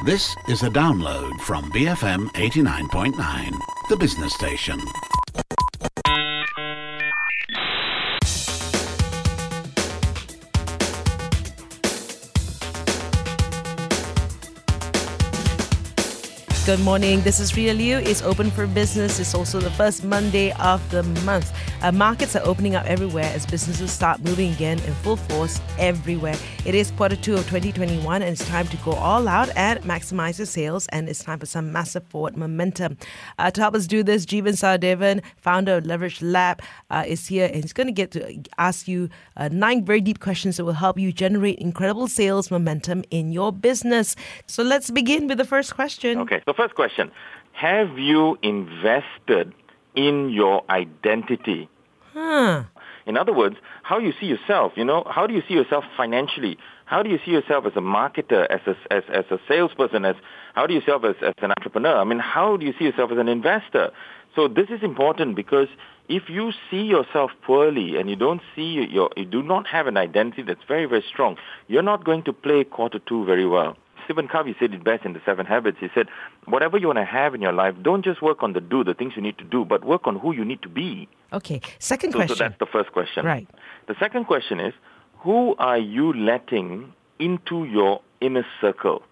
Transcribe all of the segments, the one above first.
This is a download from BFM 89.9, the business station. Good morning. This is Rita Liu. It's open for business. It's also the first Monday of the month. Markets are opening up everywhere as businesses start moving again in full force everywhere. It is quarter two of 2021 and it's time to go all out and maximize your sales, and it's time for some massive forward momentum. To help us do this, Jeevan Sahdevan, founder of Leverage Lab, is here, and he's going to get to ask you 9 very deep questions that will help you generate incredible sales momentum in your business. So let's begin with the first question. Okay, so first question. Have you invested in your identity? In other words, how you see yourself, how do you see yourself financially? How do you see yourself as a marketer, as a salesperson, how do you see yourself as an entrepreneur? I mean, how do you see yourself as an investor? So this is important because if you see yourself poorly and you do not have an identity that's very, very strong, you're not going to play quarter two very well. Stephen Covey said it best in the 7 Habits. He said, whatever you want to have in your life, don't just work on the things you need to do, but work on who you need to be. Okay, second question. So that's the first question. Right. The second question is, who are you letting into your inner circle?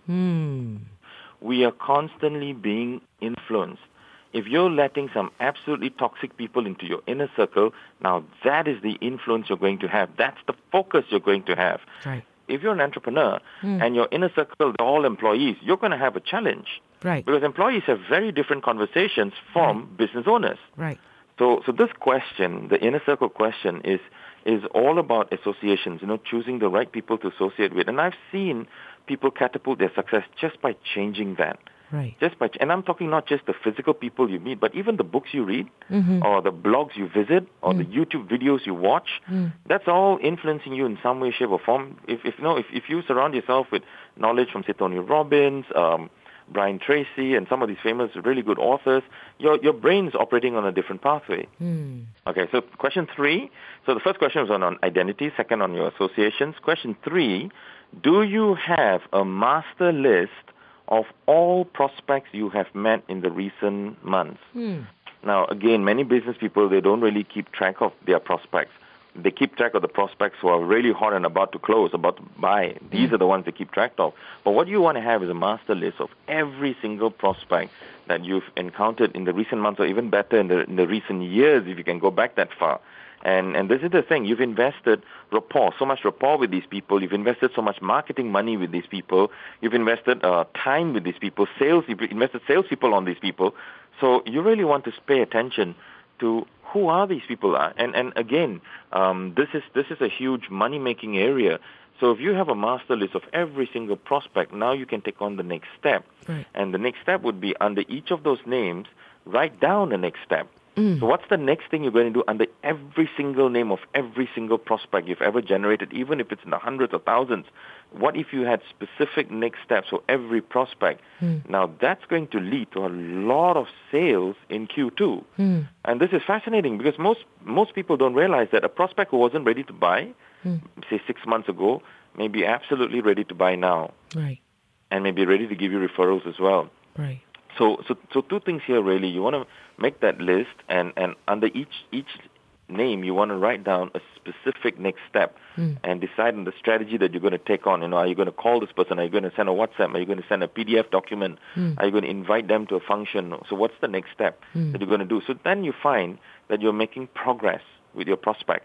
We are constantly being influenced. If you're letting some absolutely toxic people into your inner circle, now that is the influence you're going to have. That's the focus you're going to have. Right. If you're an entrepreneur and your inner circle are all employees, you're going to have a challenge. Right. Because employees have very different conversations from business owners. Right. So this question, the inner circle question, is all about associations, choosing the right people to associate with. And I've seen people catapult their success just by changing that. Right. And I'm talking not just the physical people you meet, but even the books you read, or the blogs you visit, or the YouTube videos you watch. That's all influencing you in some way, shape, or form. If you surround yourself with knowledge from, say, Tony Robbins, Brian Tracy, and some of these famous, really good authors, your brain's operating on a different pathway. Okay, so question 3. So the first question was on identity, second on your associations. Question 3, do you have a master list of all prospects you have met in the recent months? Now, again, many business people, they don't really keep track of their prospects. They keep track of the prospects who are really hot and about to close, about to buy. These are the ones they keep track of. But what you want to have is a master list of every single prospect that you've encountered in the recent months, or even better in the recent years, if you can go back that far. And this is the thing, you've invested so much rapport with these people, you've invested so much marketing money with these people, you've invested time with these people, you've invested salespeople on these people, so you really want to pay attention to who are these people are. And again, this is a huge money-making area. So if you have a master list of every single prospect, now you can take on the next step. Right. And the next step would be, under each of those names, write down the next step. So what's the next thing you're going to do under every single name of every single prospect you've ever generated, even if it's in the hundreds or thousands? What if you had specific next steps for every prospect? Now, that's going to lead to a lot of sales in Q2. And this is fascinating because most people don't realize that a prospect who wasn't ready to buy, say 6 months ago, may be absolutely ready to buy now. Right. And may be ready to give you referrals as well. Right. So 2 things here really. You want to make that list, and under each name you want to write down a specific next step and decide on the strategy that you're going to take on. Are you going to call this person? Are you going to send a WhatsApp? Are you going to send a PDF document? Are you going to invite them to a function? So what's the next step that you're going to do? So then you find that you're making progress with your prospects.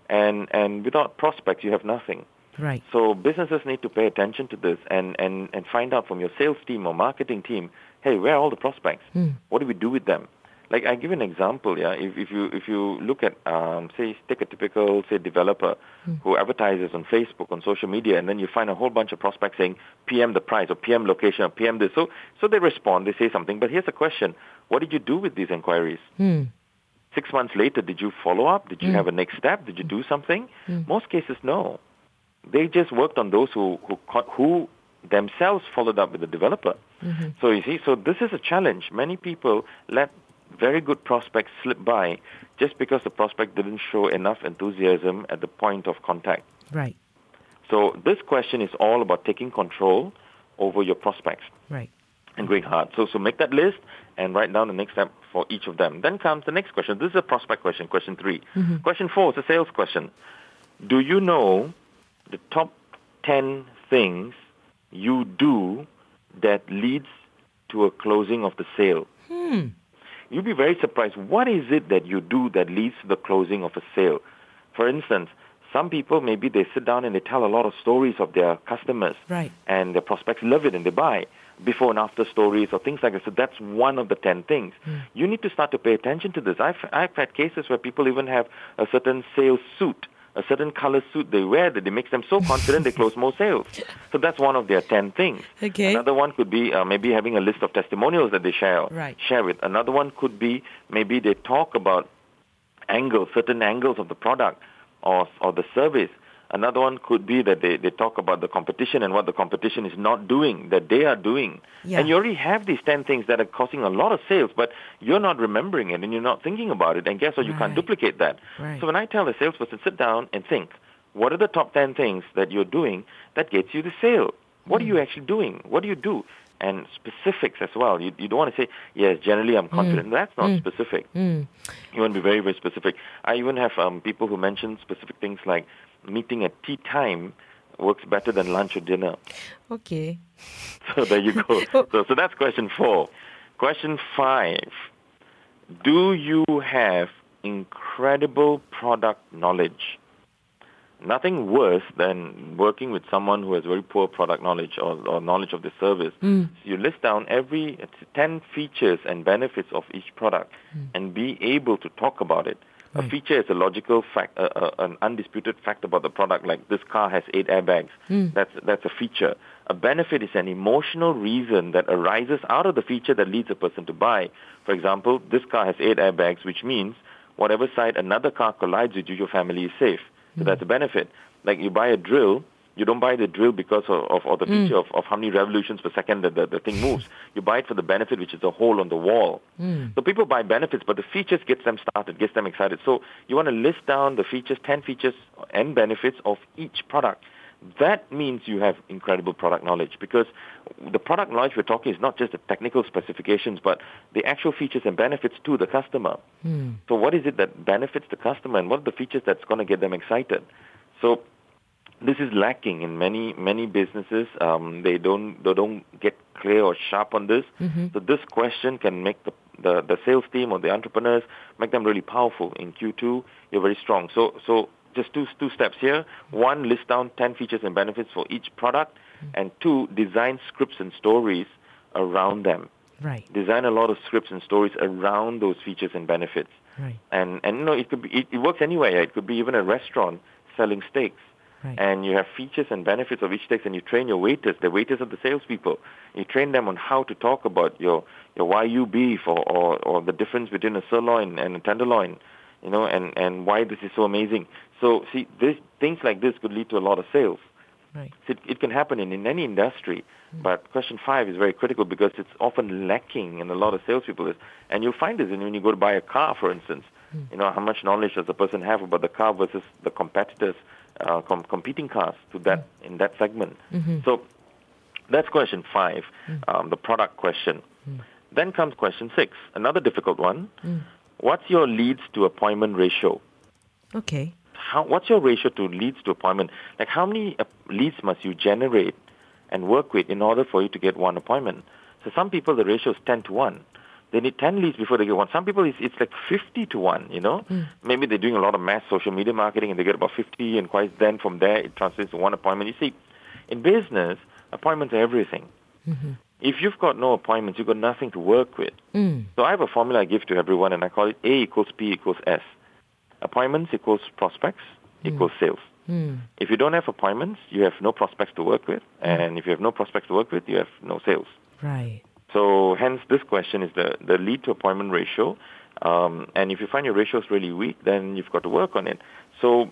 And without prospects, you have nothing. Right. So businesses need to pay attention to this and find out from your sales team or marketing team, hey, where are all the prospects? What do we do with them? Like, I give an example, yeah. If you look at, take a typical, developer who advertises on Facebook, on social media, and then you find a whole bunch of prospects saying PM the price, or PM location, or PM this. So they respond, they say something. But here's the question. What did you do with these inquiries? 6 months later, did you follow up? Did you have a next step? Did you do something? Most cases, no. They just worked on those who themselves followed up with the developer. So you see, so this is a challenge. Many people let very good prospects slip by just because the prospect didn't show enough enthusiasm at the point of contact. Right. So this question is all about taking control over your prospects. Right. And going hard. So make that list and write down the next step for each of them. Then comes the next question. This is a prospect question, question 3. Question 4 is a sales question. Do you know the top 10 things you do that leads to a closing of the sale? You'll be very surprised. What is it that you do that leads to the closing of a sale? For instance, some people, maybe they sit down and they tell a lot of stories of their customers. Right. And the prospects love it and they buy. Before and after stories or things like that. So that's one of the 10 things. You need to start to pay attention to this. I've had cases where people even have a certain sales suit, a certain color suit they wear that it makes them so confident they close more sales. So that's one of their 10 things. Okay. Another one could be maybe having a list of testimonials that they share with. Another one could be maybe they talk about certain angles of the product or the service. Another one could be that they talk about the competition and what the competition is not doing, that they are doing. Yeah. And you already have these 10 things that are causing a lot of sales, but you're not remembering it and you're not thinking about it. And guess what? You can't duplicate that. Right. So when I tell a salesperson, sit down and think, what are the top 10 things that you're doing that gets you the sale? What are you actually doing? What do you do? And specifics as well. You don't want to say, yes, generally I'm confident. That's not specific. You want to be very, very specific. I even have people who mention specific things like meeting at tea time works better than lunch or dinner. Okay. So there you go. So that's question 4. Question 5. Do you have incredible product knowledge? Nothing worse than working with someone who has very poor product knowledge or knowledge of the service. So you list down every 10 features and benefits of each product and be able to talk about it. A feature is a logical fact, an undisputed fact about the product, like this car has 8 airbags. That's a feature. A benefit is an emotional reason that arises out of the feature that leads a person to buy. For example, this car has 8 airbags, which means whatever side another car collides with you, your family is safe. So that's a benefit. Like you buy a drill, you don't buy the drill because of the feature of how many revolutions per second the thing moves. You buy it for the benefit, which is a hole on the wall. So people buy benefits, but the features gets them started, gets them excited. So you want to list down the features, 10 features and benefits of each product. That means you have incredible product knowledge, because the product knowledge we're talking is not just the technical specifications, but the actual features and benefits to the customer. So what is it that benefits the customer, and what are the features that's going to get them excited? So this is lacking in many businesses. They don't get clear or sharp on this. So this question can make the sales team or the entrepreneurs, make them really powerful. In Q2, you're very strong. So just two steps here. 1, list down 10 features and benefits for each product. And 2, design scripts and stories around them. Right. Design a lot of scripts and stories around those features and benefits. Right. And you know, it could be it works anywhere. It could be even a restaurant selling steaks. Right. And you have features and benefits of each steak, and you train your waiters. The waiters are the salespeople. You train them on how to talk about your Wagyu beef or the difference between a sirloin and a tenderloin, you know, and why this is so amazing. So see, things like this could lead to a lot of sales. Right. So it can happen in any industry, but question 5 is very critical because it's often lacking in a lot of salespeople. And you'll find this when you go to buy a car, for instance. You know, how much knowledge does the person have about the car versus the competitors, competing cars to that in that segment. So that's question 5, the product question. Then comes question 6, another difficult one. What's your leads to appointment ratio? Okay. What's your ratio to leads to appointment? Like how many leads must you generate and work with in order for you to get one appointment? So some people, the ratio is 10 to 1. They need 10 leads before they get one. Some people, it's like 50 to 1, you know. Maybe they're doing a lot of mass social media marketing and they get about 50, and quite then from there it translates to one appointment. You see, in business, appointments are everything. If you've got no appointments, you've got nothing to work with. So I have a formula I give to everyone, and I call it A equals P equals S. Appointments equals prospects equals sales. If you don't have appointments, you have no prospects to work with. And if you have no prospects to work with, you have no sales. Right. So hence this question is the lead to appointment ratio. And if you find your ratio is really weak, then you've got to work on it. So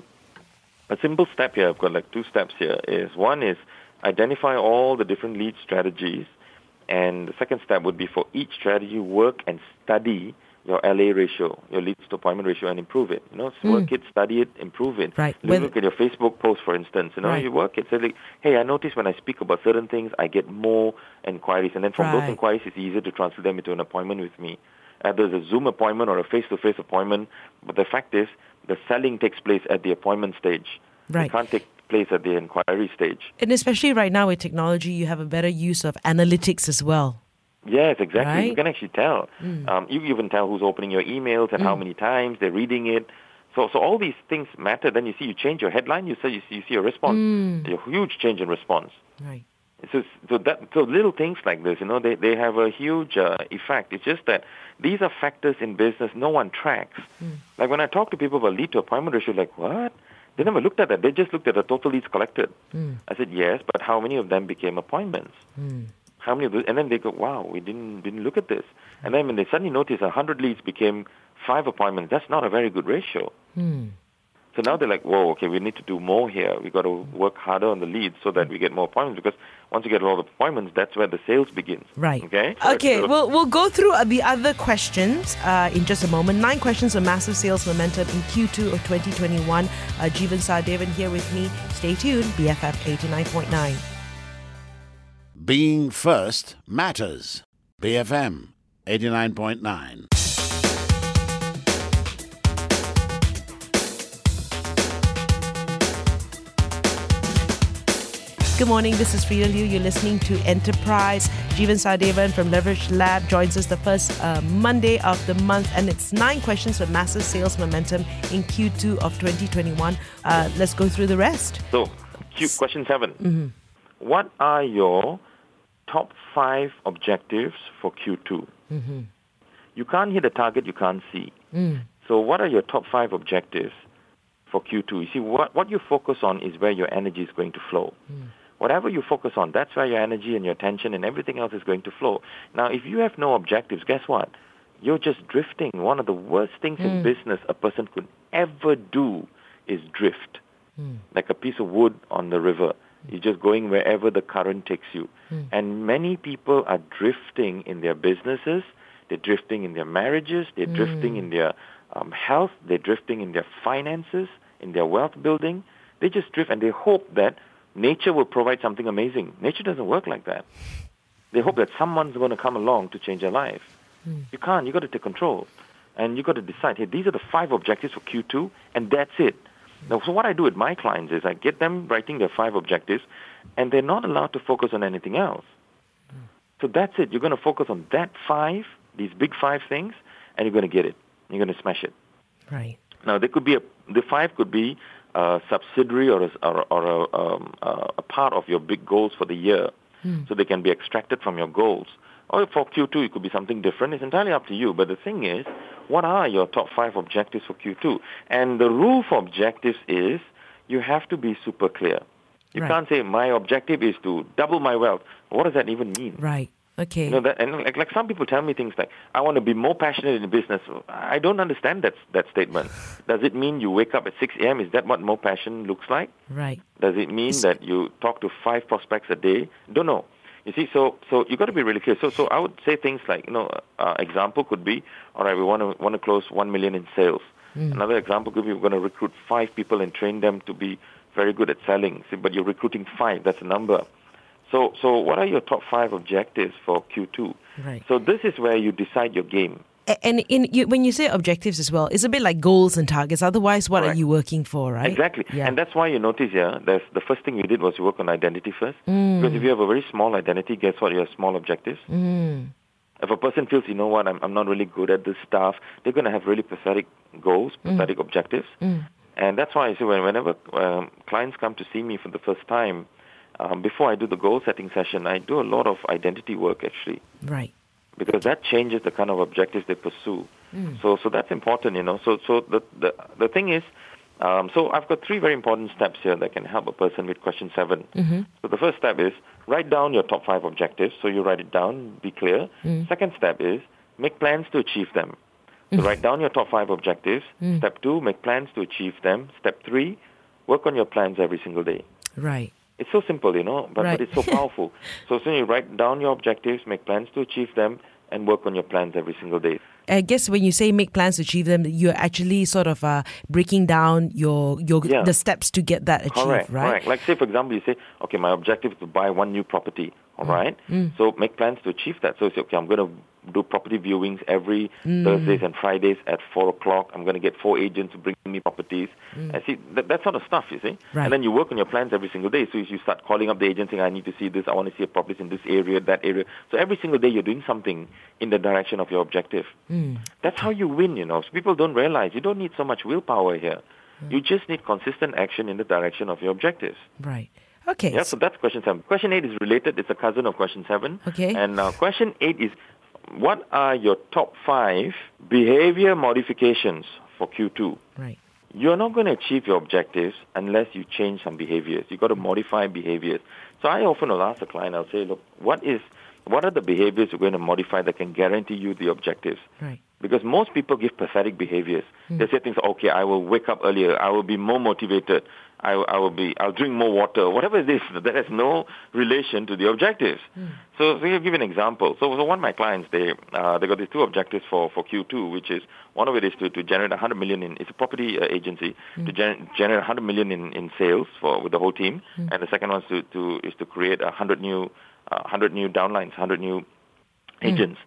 a simple step here, I've got like 2 steps here, is 1 is identify all the different lead strategies. And the second step would be for each strategy, work and study your LA ratio, your leads to appointment ratio, and improve it. Work it, study it, improve it. Right. Look at your Facebook post, for instance. Right. You work it. Say, like, hey, I notice when I speak about certain things, I get more inquiries. And then from those inquiries, it's easier to translate them into an appointment with me. There's a Zoom appointment or a face-to-face appointment. But the fact is, the selling takes place at the appointment stage. Right. It can't take place at the inquiry stage. And especially right now with technology, you have a better use of analytics as well. Yes, exactly. Right? You can actually tell. You even tell who's opening your emails and how many times they're reading it. So all these things matter. Then you change your headline, you see a response. A huge change in response. Right. So little things like this, they have a huge effect. It's just that these are factors in business no one tracks. Like when I talk to people about lead to appointment ratio, like, what? They never looked at that. They just looked at the total leads collected. I said, yes, but how many of them became appointments? How many of those? And then they go, wow, we didn't look at this. And then when they suddenly notice 100 leads became 5 appointments, that's not a very good ratio. So now they're like, whoa, okay, we need to do more here. We got to work harder on the leads so that we get more appointments, because once you get all the appointments, that's where the sales begins. Right. Okay? Okay, we'll go through the other questions in just a moment. 9 questions of massive sales momentum in Q2 of 2021. Jeevan Sahadevan here with me. Stay tuned, BFF 89.9. Being first matters. BFM 89.9. Good morning, this is Frida Liu. You're listening to Enterprise. Jeevan Sahadevan from Leverage Lab joins us the first Monday of the month, and it's 9 questions for massive sales momentum in Q2 of 2021. Let's go through the rest. So, question 7. What are your top 5 objectives for Q2? You can't hit a target you can't see. So what are your top 5 objectives for Q2? You see, what you focus on is where your energy is going to flow. Whatever you focus on, that's where your energy and your attention and everything else is going to flow. Now, if you have no objectives, guess what? You're just drifting. One of the worst things in business a person could ever do is drift, like a piece of wood on the river. You're just going wherever the current takes you. And many people are drifting in their businesses. They're drifting in their marriages. They're drifting in their health. They're drifting in their finances, in their wealth building. They just drift, and they hope that nature will provide something amazing. Nature doesn't work like that. They hope that someone's going to come along to change their life. You can't. You've got to take control. And you've got to decide, hey, these are the 5 objectives for Q2, and that's it. Now, so what I do with my clients is I get them writing their 5 objectives, and they're not allowed to focus on anything else. So that's it. You're going to focus on that 5, these big 5 things, and you're going to get it. You're going to smash it. Right. Now, there could be the 5 could be a subsidiary or a part of your big goals for the year, so they can be extracted from your goals. Or for Q2, it could be something different. It's entirely up to you. But the thing is, what are your top 5 objectives for Q2? And the rule for objectives is you have to be super clear. You can't say, my objective is to double my wealth. What does that even mean? Right. Okay. And like some people tell me things like, I want to be more passionate in business. I don't understand that statement. Does it mean you wake up at 6 a.m.? Is that what more passion looks like? Right. Does it mean that you talk to 5 prospects a day? Don't know. You see, so you got to be really clear. So I would say things like, example could be, all right, we want to close 1 million in sales. Another example could be, we're going to recruit 5 people and train them to be very good at selling. See, but you're recruiting 5. That's a number. So what are your top 5 objectives for Q2? Right. So this is where you decide your game. And when you say objectives as well, it's a bit like goals and targets. Otherwise, what are you working for, right? Exactly. Yeah. And that's why you notice here, the first thing we did was to work on identity first. Because if you have a very small identity, guess what? You have small objectives. If a person feels, you know what, I'm not really good at this stuff, they're going to have really pathetic goals, pathetic objectives. And that's why I say whenever clients come to see me for the first time, before I do the goal setting session, I do a lot of identity work actually. Right. Because that changes the kind of objectives they pursue. So that's important, So the thing is, so I've got 3 very important steps here that can help a person with question 7. So the first step is write down your top 5 objectives. So you write it down, be clear. Second step is make plans to achieve them. So write down your top 5 objectives. Step 2, make plans to achieve them. Step 3, work on your plans every single day. Right. It's so simple, but it's so powerful. So you write down your objectives, make plans to achieve them, and work on your plans every single day. I guess when you say make plans to achieve them, you're actually sort of breaking down your the steps to get that achieved, right? Correct. Like say, for example, you say, okay, my objective is to buy one new property, all right? So make plans to achieve that. So say, okay, I'm going to do property viewings every Thursdays and Fridays at 4 o'clock. I'm going to get 4 agents to bring me properties. And see, that sort of stuff, you see. Right. And then you work on your plans every single day. So you start calling up the agent saying, I need to see this, I want to see a property in this area, that area. So every single day you're doing something in the direction of your objective. That's how you win, So people don't realize you don't need so much willpower here. You just need consistent action in the direction of your objectives. Right. Okay. Yeah, so that's question 7. Question 8 is related. It's a cousin of question 7. Okay. And question 8 is, what are your top 5 behavior modifications for Q2? Right. You're not going to achieve your objectives unless you change some behaviors. You've got to modify behaviors. So I often will ask the client, I'll say, look, what are the behaviors you're going to modify that can guarantee you the objectives? Right. Because most people give pathetic behaviors. They say things, okay, I will wake up earlier, I will be more motivated, I'll drink more water, whatever it is, that has no relation to the objectives. So I'll give you an example. So one of my clients, they got these 2 objectives for Q2, which is, one of it is to generate 100 million it's a property agency, to generate 100 million in sales with the whole team, and the second one is to create 100 new downlines, 100 new agents.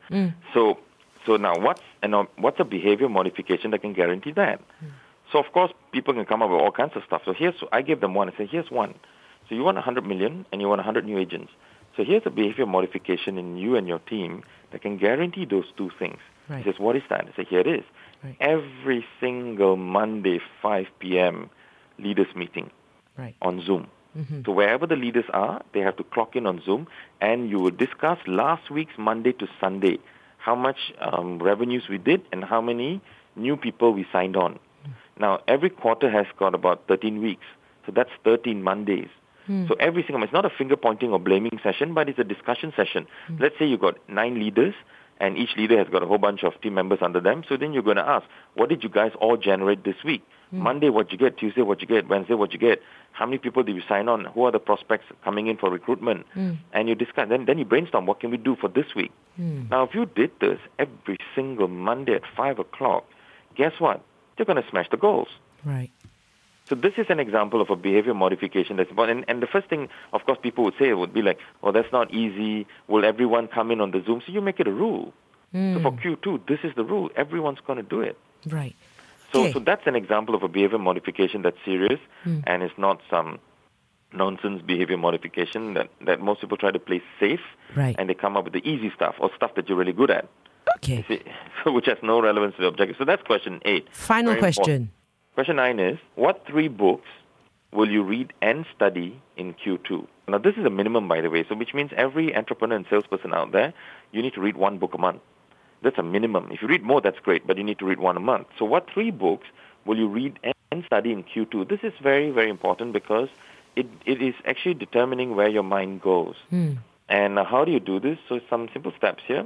So now what's a behavior modification that can guarantee that? So of course people can come up with all kinds of stuff. So I gave them one. I said, here's one. So you want 100 million and you want 100 new agents. So here's a behavior modification in you and your team that can guarantee those 2 things. Right. He says, what is that? I say, here it is. Right. Every single Monday, 5 p.m. leaders meeting on Zoom. So wherever the leaders are, they have to clock in on Zoom, and you will discuss last week's Monday to Sunday, how much revenues we did and how many new people we signed on. Now, every quarter has got about 13 weeks, so that's 13 Mondays. So every single, it's not a finger-pointing or blaming session, but it's a discussion session. Let's say you've got 9 leaders, and each leader has got a whole bunch of team members under them. So then you're going to ask, what did you guys all generate this week? Monday, what you get? Tuesday, what you get? Wednesday, what you get? How many people did you sign on? Who are the prospects coming in for recruitment? And you discuss. Then you brainstorm, what can we do for this week? Now, if you did this every single Monday at 5 o'clock, guess what? You're going to smash the goals. Right. So this is an example of a behavior modification that's important. And the first thing, of course, people would say would be like, oh, that's not easy. Will everyone come in on the Zoom? So you make it a rule. So for Q2, this is the rule. Everyone's going to do it. Right. So that's an example of a behavior modification that's serious and it's not some nonsense behavior modification that most people try to play safe and they come up with the easy stuff or stuff that you're really good at. Okay. See? So which has no relevance to the objective. So that's question 8. Final question. Important. Question 9 is, what 3 books will you read and study in Q2? Now, this is a minimum, by the way, so which means every entrepreneur and salesperson out there, you need to read 1 book a month. That's a minimum. If you read more, that's great, but you need to read 1 a month. So what 3 books will you read and study in Q2? This is very, very important because it is actually determining where your mind goes. And how do you do this? So some simple steps here,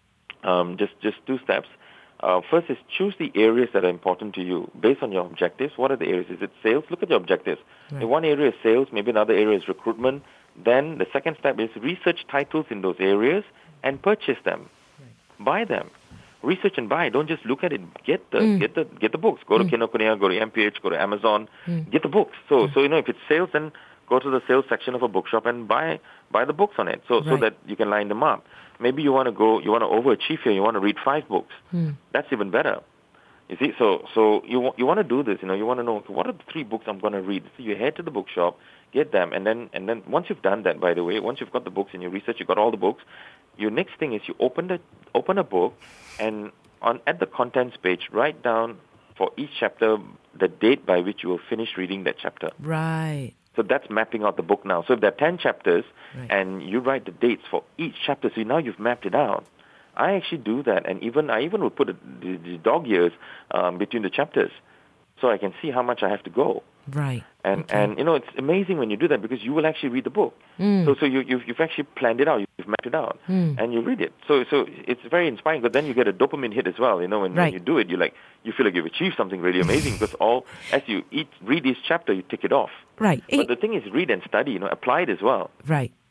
just 2 steps. First is choose the areas that are important to you based on your objectives. What are the areas? Is it sales? Look at your objectives. Right. If one area is sales, maybe another area is recruitment. Then the second step is research titles in those areas and purchase them. Right. Buy them. Research and buy. Don't just look at it. Get the books. Go to Kinokuniya, go to MPH, go to Amazon. Get the books. So if it's sales, then go to the sales section of a bookshop and buy the books on it so that you can line them up. Maybe you want to overachieve here. You want to read 5 books. That's even better. You see, so you want to do this. You want to know, what are the 3 books I'm going to read. So you head to the bookshop, get them, and then once you've done that, by the way, once you've got the books and you research, you got all the books. Your next thing is you open a book, and at the contents page, write down for each chapter the date by which you will finish reading that chapter. Right. So that's mapping out the book now. So if there are 10 chapters and you write the dates for each chapter, so now you've mapped it out. I actually do that, and I even will put the dog years between the chapters so I can see how much I have to go. Right. And it's amazing when you do that because you will actually read the book. So you've actually planned it out, you've mapped it out, and you read it. So it's very inspiring. But then you get a dopamine hit as well. When you do it, you feel like you've achieved something really amazing because as you read each chapter, you tick it off. Right. But the thing is, read and study. Apply it as well. Right.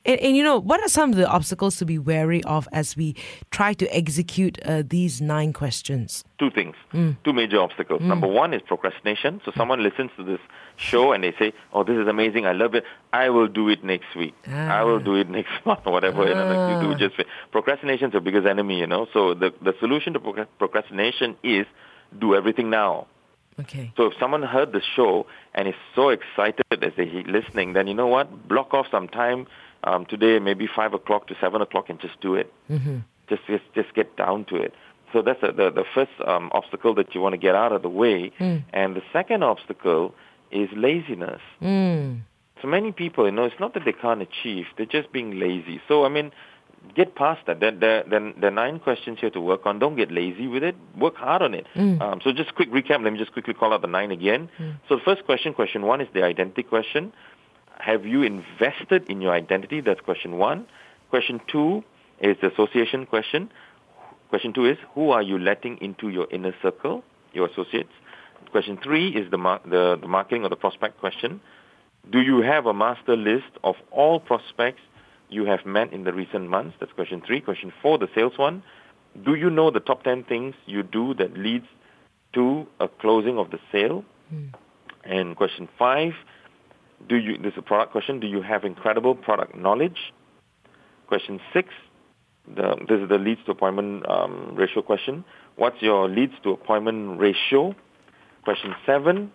And what are some of the obstacles to be wary of as we try to execute these 9 questions? Two things, 2 major obstacles. Number one is procrastination. So someone listens to this show and they say, oh, this is amazing, I love it, I will do it next week. I will do it next month or whatever. Like you do. Procrastination is your biggest enemy, So the solution to procrastination is do everything now. Okay. So if someone heard the show and is so excited as they're listening, then you know what? Block off some time today, maybe 5 o'clock to 7 o'clock, and just do it. Mm-hmm. Just get down to it. So that's the first obstacle that you want to get out of the way. And the second obstacle is laziness. So many people, it's not that they can't achieve; they're just being lazy. So get past that. There are 9 questions here to work on. Don't get lazy with it. Work hard on it. So just quick recap. Let me just quickly call out the 9 again. So the first question 1, is the identity question. Have you invested in your identity? That's question 1. Question 2 is the association question. Question 2 is, who are you letting into your inner circle, your associates? Question 3 is the marketing or the prospect question. Do you have a master list of all prospects you have met in the recent months? That's question 3. Question 4, the sales one. Do you know the top 10 things you do that leads to a closing of the sale? And question 5, this is a product question. Do you have incredible product knowledge? Question 6, this is the leads to appointment ratio question. What's your leads to appointment ratio? Question 7,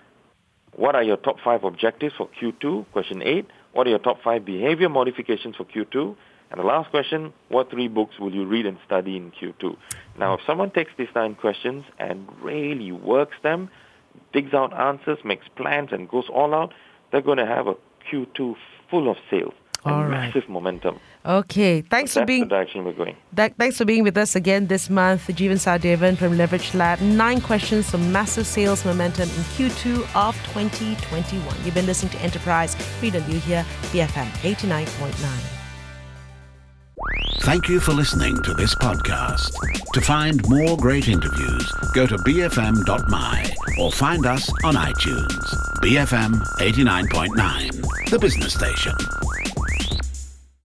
what are your top 5 objectives for Q2? Question 8, what are your top 5 behavior modifications for Q2? And the last question, what 3 books will you read and study in Q2? Now, if someone takes these 9 questions and really works them, digs out answers, makes plans, and goes all out, they're going to have a Q2 full of sales and massive momentum. Okay, That's the direction we're going. Thanks for being with us again this month, Jeevan Sahadevan from Leverage Lab. 9 questions for massive sales momentum in Q2 of 2021. You've been listening to Enterprise. Frida Liu here, BFM 89.9. Thank you for listening to this podcast. To find more great interviews, go to bfm.my or find us on iTunes. BFM 89.9, the business station.